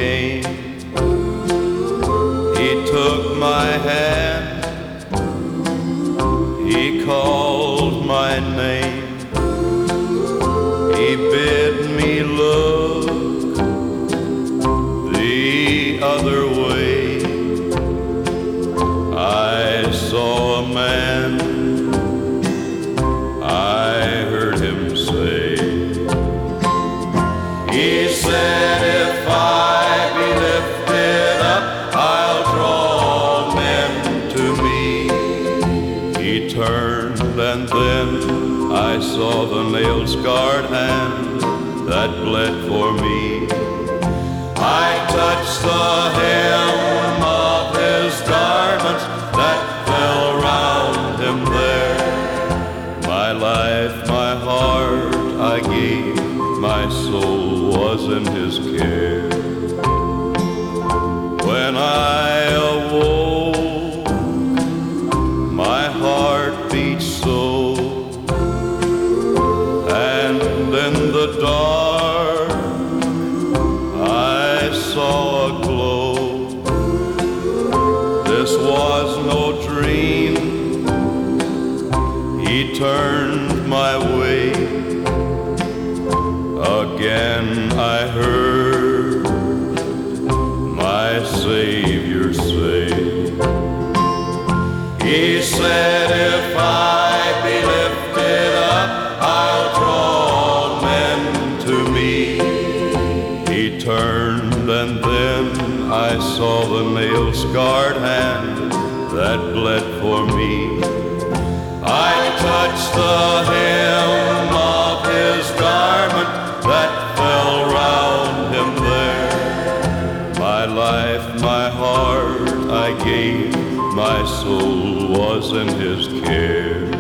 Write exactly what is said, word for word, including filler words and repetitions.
came. He took my hand, he called my name. He bid me look the other way. I saw a man, I heard him say, he said, if I be lifted up, I'll draw men to me. He turned and then I saw the nail-scarred hand that bled for me. I touched the hem of his garment that fell round him there. My life, my heart I gave, my soul was in his care. When I awoke, my heart beat so, and in the dark I saw a glow. This was no dream, he turned my way. Again I heard my Savior say, he said, if I be lifted up, I'll draw men to me. He turned and then I saw the nail-scarred hand that bled for me. I touched the hem of his garment that fell round him there. My life, my heart I gave, my soul was in his care.